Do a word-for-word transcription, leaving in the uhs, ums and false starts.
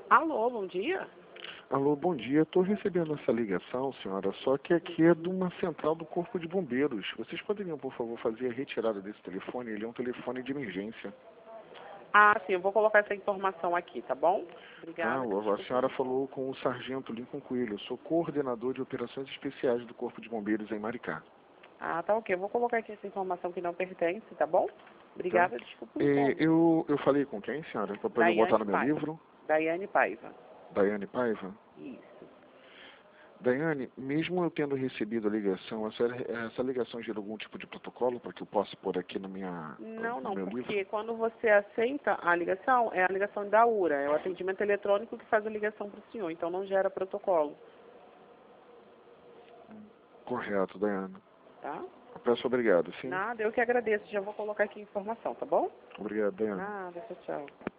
Alô, bom dia? Alô, bom dia. Estou recebendo essa ligação, senhora, só que aqui é de uma central do Corpo de Bombeiros. Vocês poderiam, por favor, fazer a retirada desse telefone? Ele é um telefone de emergência. Ah, sim, eu vou colocar essa informação aqui, tá bom? Tá, Obrigada. a senhora falou com o sargento Lincoln Coelho. Eu sou coordenador de operações especiais do Corpo de Bombeiros em Maricá. Ah, tá ok. Eu vou colocar aqui essa informação que não pertence, tá bom? Obrigada, Tá? desculpa o É, incômodo. eu, eu falei com quem, senhora? Para eu botar Daiane no meu Paiva. livro? Daiane Paiva. Daiane Paiva? Isso. Daiane, mesmo eu tendo recebido a ligação, essa, essa ligação gera algum tipo de protocolo para que eu possa pôr aqui no, minha, Não, no não, meu livro? porque quando você aceita a ligação, é a ligação da U R A, é o atendimento eletrônico que faz a ligação para o senhor, então não gera protocolo, Correto, Daiane. tá? Eu peço obrigado, sim? Nada, eu que agradeço, já vou colocar aqui a informação, tá bom? Obrigado, Daiane. Nada, tchau, tchau.